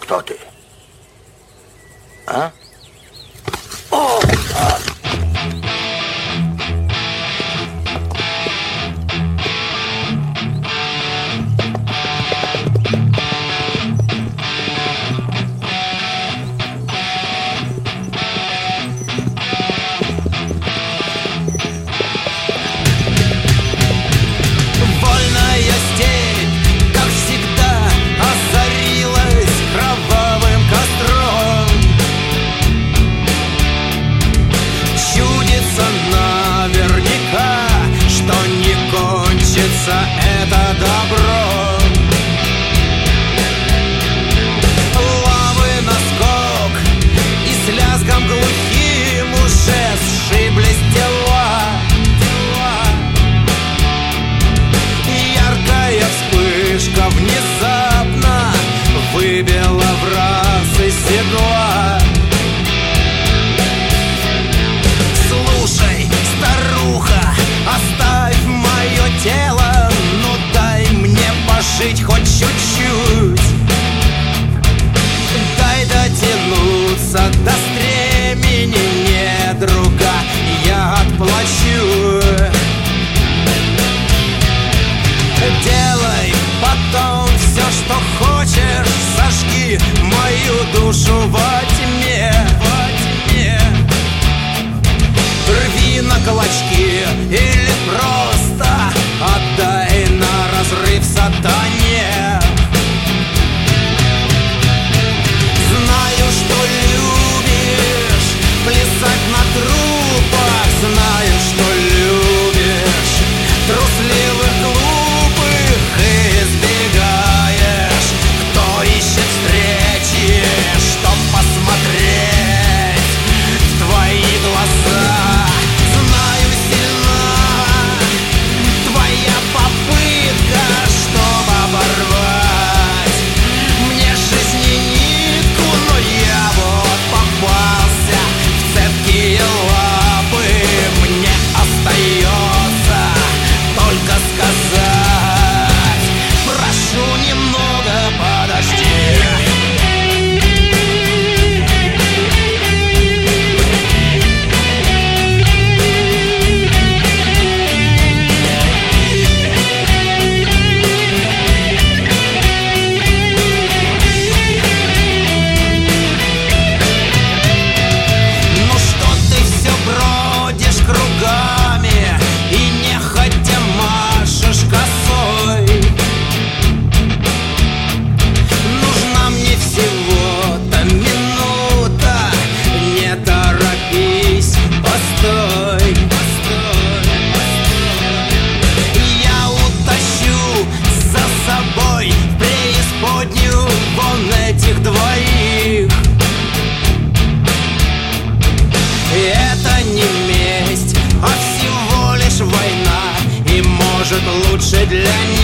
Кто ты? А? Это добро. Лавы наскок, и с лязгом глухим уже сшиблись тела. Яркая вспышка внезапно выбила враз из седла. Слушай, старуха, оставь мое тело, жить хоть чуть-чуть. Дай дотянуться до стремени недруга, я отплачу. Делай потом все, что хочешь, сожги мою душу во тьме. Рви на клочки или просто отдай на разрыв сатане. Знаю, что любишь плясать на трупах, знаю, что любишь трусливых, глупых избегаешь. Кто ищет встречи, чтоб посмотреть в твои глаза? Лучше для